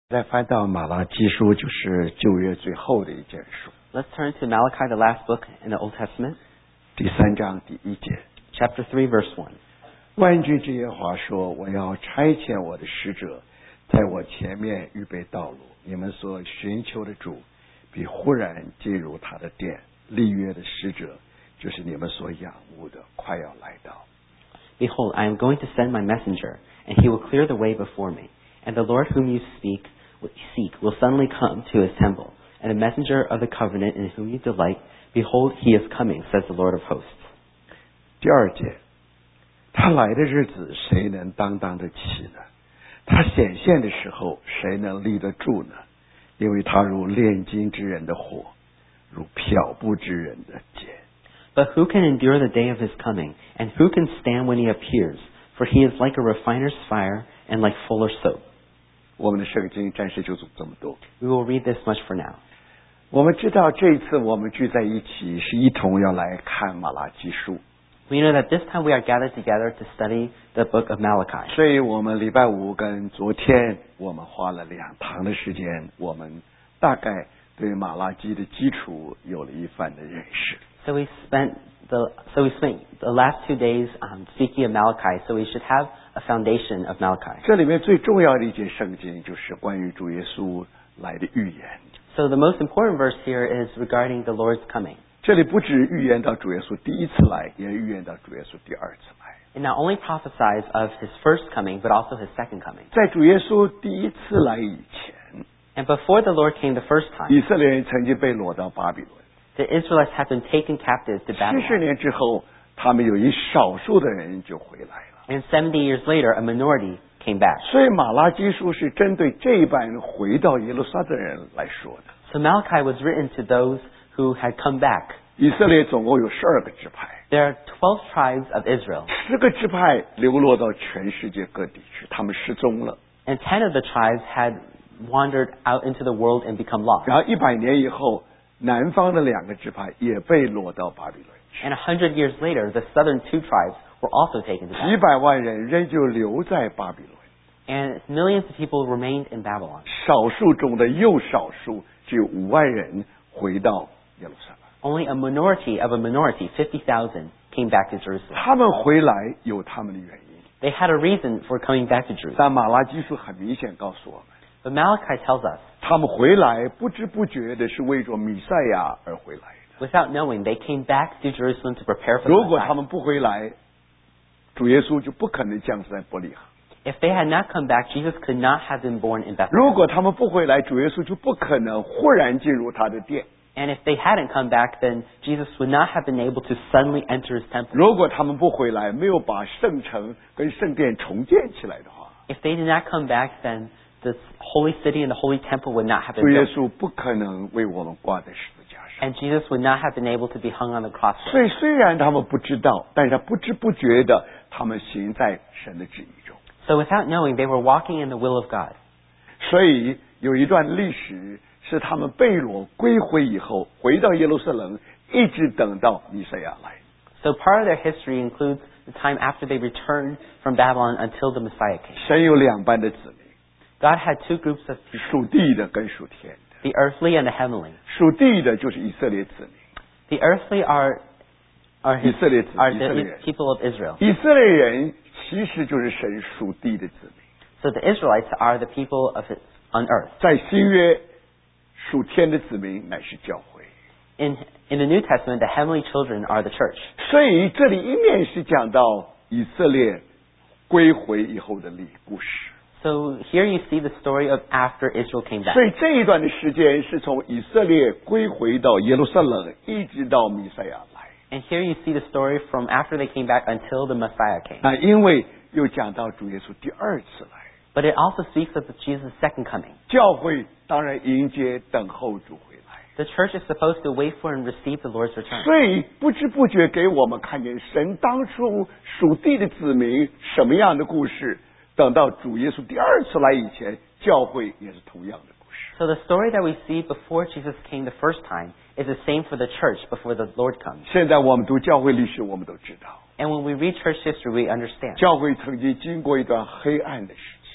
再翻到马拉基书，就是旧约最后的一卷书。 Let's turn to Malachi, the last book in the Old Testament. 第3章第1节。 Chapter 3, verse 1. 万军之耶和华说：我要差遣我的使者，在我前面预备道路。你们所寻求的主，必忽然进入他的殿。立约的使者，就是你们所仰慕的，快要来到。 Behold, I am going to send my messenger, and he will clear the way before me. And the Lord whom you seek will suddenly come to his temple. And the messenger of the covenant in whom you delight, behold, he is coming, says the Lord of hosts. 第2节，他来的日子，谁能担当得起呢？他显现的时候，谁能立得住呢？因为他如炼金之人的火，如漂布之人的剑。 But who can endure the day of his coming? And who can stand when he appears? For he is like a refiner's fire and like fuller's soap. 我们的圣经暂时就这么多。 We will read this much for now. 我们知道这一次我们聚在一起，是一同要来看马拉基书。 We know that this time we are gathered together to study the book of Malachi. 所以我们礼拜五跟昨天，我们花了2堂的时间，我们大概对马拉基的基础有了一番的认识。 So we spent the last 2 days speaking of Malachi, so we should have a foundation of Malachi. 这里面最重要的一节圣经就是关于主耶稣来的预言。 So the most important verse here is regarding the Lord's coming. 这里不止预言到主耶稣第一次来，也预言到主耶稣第2次来。 It not only prophesies of his first coming, but also his second coming. 在主耶稣第一次来以前， And before the Lord came the first time, 以色列人曾经被掳到巴比伦。 the Israelites had been taken captive to 70 Babylon. 年之后，他们有一少数的人就回来了。 And 70 years later, a minority came back. 所以马拉基书是针对这一班人回到耶路撒冷的人来说的。 So Malachi was written to those who had come back. 以色列总共有12个支派， There are 12 tribes of Israel, 10个支派流落到全世界各地去，他们失踪了。 and 10 of the tribes had wandered out into the world and become lost. 然后100年以后，南方的2个支派也被掳到巴比伦去， And 100 years later, the southern 2 tribes were also taken to 几 Babylon. 百万人仍旧留在巴比伦， And millions of people remained in Babylon. 少数中的又少数，只有5万人回到耶路撒冷。 Only a minority of a minority, 50,000, came back to Jerusalem. 他们回来有他们的原因， They had a reason for coming back to Jerusalem. 但马拉基书很明显告诉我们， But Malachi tells us, 他们回来不知不觉的是为着弥赛亚而回来的。 without knowing, they came back to Jerusalem to prepare for 如 the 果他 Messiah. 们不回来，主耶稣就不可能降生在伯利恒。 If they had not come back, Jesus could not have been born in 如 Bethlehem. 果他们不回来，主耶稣就不可能忽然进入他的殿。 And if they hadn't come back, then Jesus would not have been able to suddenly enter his temple. 如果他们不回来，没有把圣城跟圣殿重建起来的话， If they did not come back, then the holy city and the holy temple would not have 主 been 耶 built. 稣不可能为我们挂在十字架上。 And Jesus would not have been able to be hung on the cross. 所以虽然他们不知道，但是他不知不觉的，他们行在神的旨意中。 So without knowing, they were walking in the will of God. 所以有一段历史是他们被掳归回以后，回到耶路撒冷，一直等到弥赛亚来。 So part of their history includes the time after they returned from Babylon until the Messiah came. 神有2班的子民， God had 2 groups of people, 属地的跟属天的。 the earthly and the heavenly. 属地的就是以色列子民， The earthly are 以色列子 are 以色 the 列人， people of Israel. 以色列人其实就是神属地的子民。 So the Israelites are the people on earth. 在新约，属天的子民乃是教会。 In the New Testament, the heavenly children are the church. 所以这里一面是讲到以色列归回以后的故事， So here you see the story of after Israel came back. 所以这一段的时间是从以色列归回到耶路撒冷，一直到弥赛亚来。 And here you see the story from after they came back until the Messiah came. 那因为又讲到主耶稣第2次来， But it also speaks of Jesus' second coming. 教会当然迎接等候主回来。 The church is supposed to wait for and receive the Lord's return. 所以不知不觉给我们看见神当初属地的子民什么样的故事，等到主耶稣第2次来以前，教会也是同样的故事。 So the story that we see before Jesus came the first time is the same for the church before the Lord comes. 现在我们读教会历史，我们都知道， And when we read church history, we understand. 教会曾经经过一段黑暗的时期。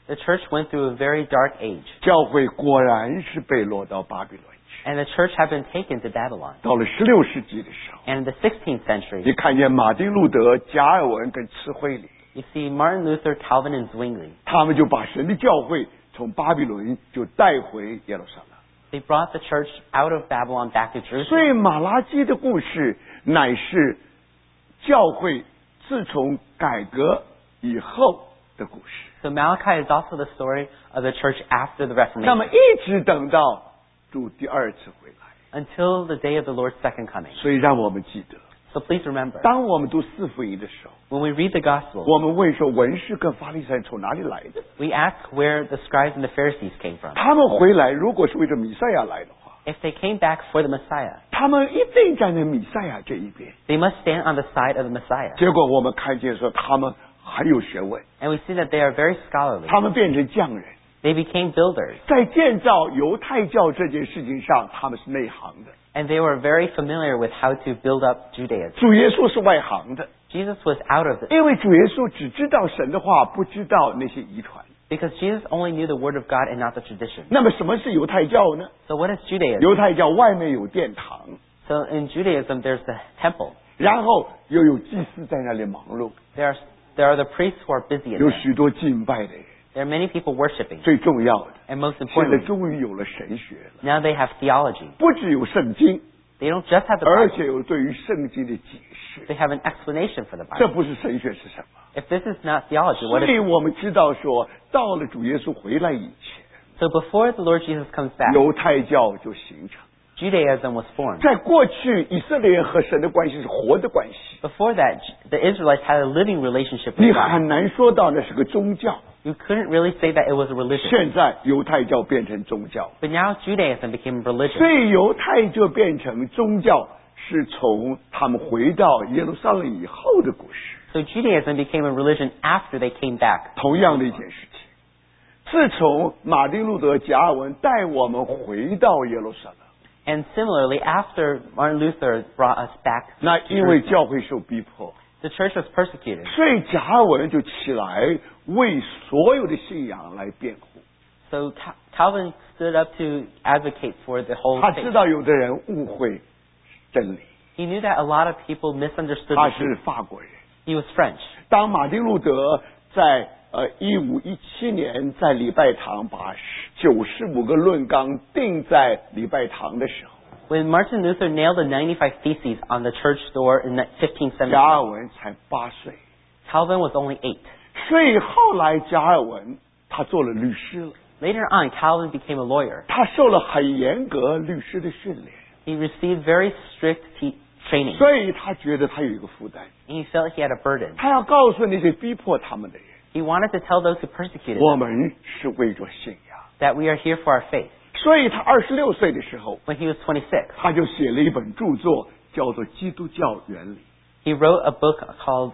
The church went through a very dark age. 教会果然是被落到巴比伦去。 And the church had been taken to Babylon. 到了16世纪的时候， And in the 16th century, 你看见马丁路德、加尔文跟慈惠里， you see Martin Luther, Calvin, and Zwingli. 他们就把神的教会从巴比伦就带回耶路撒冷。 They brought the church out of Babylon back to 所 Jerusalem. 以马拉基的故事乃是教会自从改革以后的故事。 So Malachi is also the story of the church after the 那么 Reformation, 一直等到主第二次回来， until the day of the Lord's second coming. 所以让我们记得， So please remember, 当我们读四福音的时候， when we read the Gospel, 我们问说文士跟法利赛人从哪里来的？ we ask where the scribes and the Pharisees came from. 他们回来，如果是为着弥赛亚来的话， If they came back for the Messiah, 他们一定站在弥赛亚这一边。 they must stand on the side of the Messiah. 结果我们看见说他们很有学问， And we see that they are very scholarly. 他们变成匠人， They became builders, 在建造犹太教这件事情上，他们是内行的。 and they were very familiar with how to build up Judaism. 主耶稣是外行的， Jesus was out of it 因为主耶稣只知道神的话，不知道那些遗传。 because Jesus only knew the Word of God and not the tradition. 那么什么是犹太教呢？ So what is Judaism? 犹太教外面有殿堂， So in Judaism, there's the temple. 然后又有祭司在那里忙碌， There are the priests who are busy in 有 there. 许多敬拜的人。 There are many people worshiping. 最重要的， And most 现在 importantly, 终于有了神学了， now they have theology. 不只有圣经， They don't just have the 而 Bible. 且有对于圣经的解释。 They have an explanation for the 这 Bible. 不是神学是什么？ If this is not theology, 所 what is 以 it? 我们知道说，到了主耶稣回来以前， So before the Lord Jesus comes back, 犹太教就形成。 Judaism was formed. 在过去，以色列人和神的关系是活的关系， Before that, the Israelites had a living relationship 你 with God. 很难说到那是个宗教。 You couldn't really say that it was a religion. 现在犹太教变成宗教， But now Judaism became a 所 religion. 以犹太就变成宗教，是从他们回到耶路撒冷以后的故事。 So Judaism became a religion after they came back. 同样的一件事情，自从马丁路德、加尔文带我们回到耶路撒冷， And similarly, after Martin Luther brought us back, 那因为教会受逼迫， the church was persecuted. 所以加尔文就起来为所有的信仰来辩护。 So Calvin stood up to advocate for the whole 他知 faith. 道有的人误会真理， He knew that a lot of people misunderstood 他 the 是 truth. 法国人。 He was French. 当马丁路德在1517年在礼拜堂把95个论纲钉在礼拜堂的时候， When Martin Luther nailed the 95 Theses on the church door in 1570, 加尔文才8岁， Calvin was only 8. 所以后来加尔文他做了律师了， Later on, Calvin became a lawyer. 他受了很严格律师的训练， He received very strict training, 所以他觉得他有一个负担， and he felt he had a burden. 他要告诉那些逼迫他们的人， He wanted to tell those who persecuted 我 him 们是为着信仰。 that we are here for our faith. 所以他26岁的时候， When he was 26, 他就写了一本著作，叫做《基督教原理》 he wrote a book called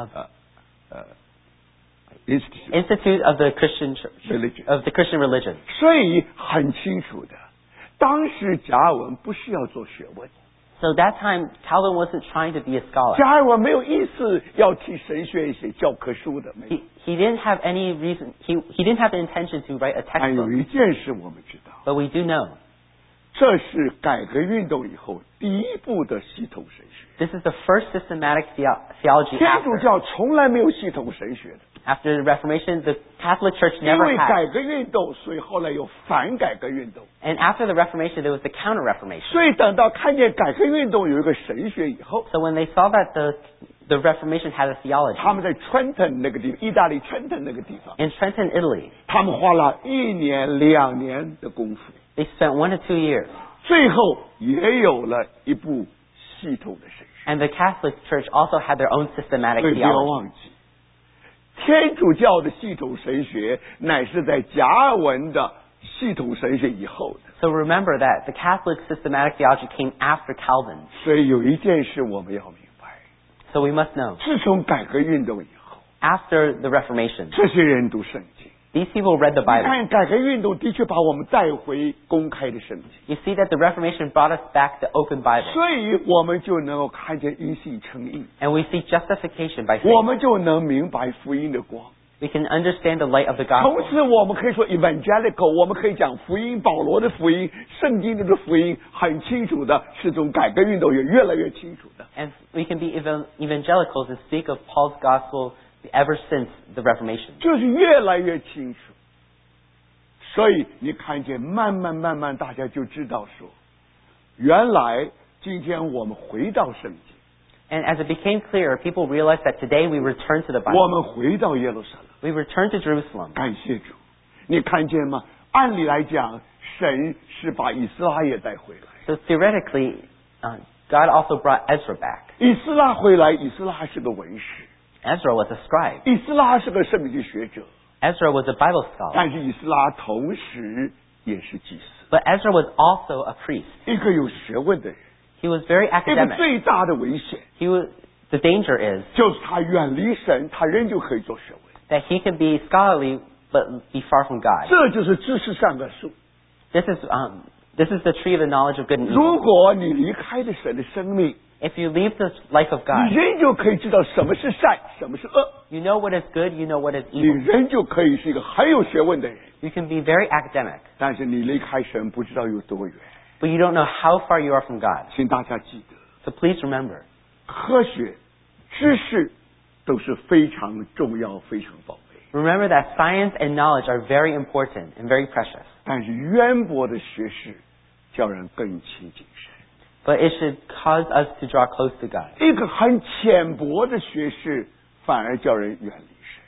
Institute of the Christian Religion. Religion. 所以很清楚的，当时加尔文不是要做学问， So that time, Calvin wasn't trying to be a scholar. 加尔文没有意思要替神学写教科书的，没有。 He didn't have any reason. He didn't have the intention to write a 但有 textbook. 一件事我们知道， But we do know 这是改革运动以后第一步的系统神学。 this is the first systematic theology 天主 after. 教从来没有系统神学的， After the Reformation, the Catholic Church 因 never 为 had. 改革运动，所以后来有反改革运动。 And after the Reformation, there was the Counter-Reformation. 所以等到看见改革运动有一个神学以后， So when they saw that the Reformation had a theology, 他们在 Trenton 那个地方，意大利 Trenton 那个地方， in Trenton, Italy, 他们花了1年2年的功夫， they spent 1 to 2 years. 最后也有了一部系统的神学。 And the Catholic Church also had their own systematic 所以不要 theology. 忘记，天主教的系统神学乃是在加尔文的系统神学以后的。 So remember that the Catholic systematic theology came after Calvin. 所以有一件事我们要明白， So we must know, 自从改革运动以后， after the Reformation, 这些人读圣经。 these people read the 你 Bible. 看，改革运动的确把我们带回公开的圣经， You see that the Reformation brought us back the open Bible. 所以我们就能够看见因信称义， And we see justification by 我 faith. 们就能明白福音的光。 We can understand the light of the 同 gospel. 时我们可以说 evangelical， 我们可以讲福音，保罗的福音，圣经中的福音很清楚的，是从改革运动也越来越清楚的。 And we can be evangelicals and speak of Paul's gospel ever since the Reformation. 就是越来越清楚。所以你看见慢慢大家就知道说，原来今天我们回到圣经， And as it became clearer, people realized that today we return to the 我 Bible. 们回到耶路撒冷， We return to Jerusalem. 感谢主。你看见吗？按理来讲，神是把以斯拉也带回来。 So theoretically, God also brought Ezra back. 以斯拉回来，以斯拉是个文士， Ezra was a scribe. 以斯拉是个圣经学者， Ezra was a Bible scholar. 但是以斯拉同时也是祭司， But Ezra was also a priest. 一个有学问的人。 He was very 一个 academic. 最大的危险 The danger is 就是他远离神，他仍旧可以做学问。 that he can be scholarly but be far from God. 这就是知识善恶树。 This is the tree of the knowledge of good and 如 evil. 果你离开了神的生命， If you leave the life of 你 God, 仍旧可以知道什么是善，什么是恶。 you know what is good, you know what is 你 evil. 仍旧可以是一个很有学问的人， You can be very academic, 但是你离开神不知道有多远。 but you don't know how far you are from God. 请大家记得， So please remember, 科学、知识都是非常重要、非常宝贝。 remember that science and knowledge are very important and very precious. 但是渊博的学识叫人更亲近神。 But it should cause us to draw close to God. 一个很浅薄的学识反而叫人远离神。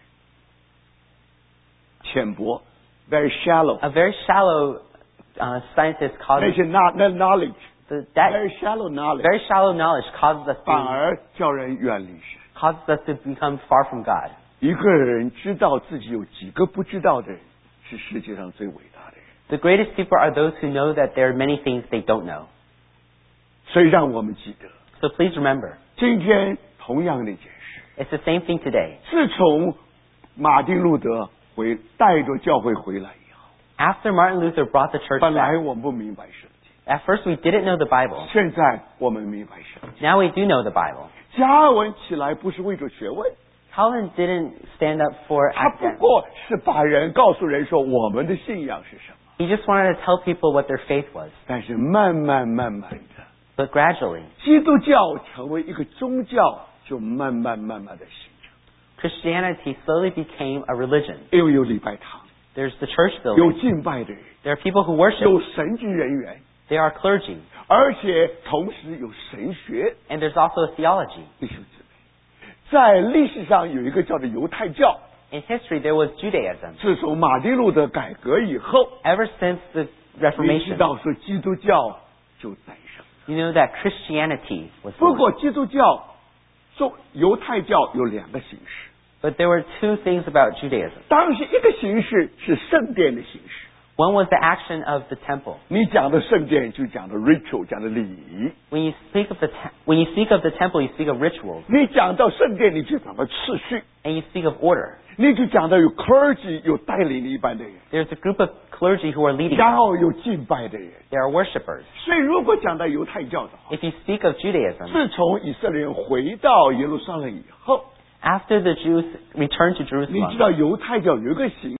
浅薄 ，very shallow， A very shallow scientist 那 causes 些 knowledge， that very shallow knowledge， very shallow knowledge causes us 反 to 而叫人远离神。 causes us to become far from God. 一个人知道自己有几个不知道的人，是世界上最伟大的人。 The greatest people are those who know that there are many things they don't know. 所以让我们记得， So please remember, 今天同样的一件事， it's the same thing today. 自从马丁路德带着教会回来以后， After Martin Luther brought the church 本来 back, 我们不明白圣经， at first we didn't know the Bible. 现在我们明白圣经。 Now we do know the Bible. 加尔文起来不是为着学问， Calvin didn't stand up for 他不 academics. 过是把人告诉人说我们的信仰是什么。 He just wanted to tell people what their faith was. 但是慢慢的， But gradually, 基督教成为一个宗教，就慢慢的形成。 Christianity slowly became a religion. 因为有礼拜堂， There's the church 有 building. 敬拜的人， There are people who worship. 有神职人员， There are clergy. 而且同时有神学。 And there's also a theology. 弟兄姊妹，在历史上有一个叫做犹太教， In history, there was Judaism. 自从马丁路德改革以后， Ever since the 你知 Reformation, 道说基督教就诞生。 you know that Christianity was 不 born. 过基督教犹太教有两个形式， But there were two things about Judaism. 当时一个形式是圣殿的形式。 One was the action of the temple. 你讲的圣殿就讲的 ritual， 讲的礼仪； When you speak of the temple, you speak of rituals, 你讲到圣殿，你就讲到次序， and you speak of order. 你就讲到有 clergy， 有带领的一般的人， There's a group of clergy who are leading. 然后有敬拜的人。 There are worshipers. 所以如果讲到犹太教的话， If you speak of Judaism, 自从以色列人回到耶路撒冷以后， after the Jews returned to 你知 Jerusalem, 道犹太教有一个形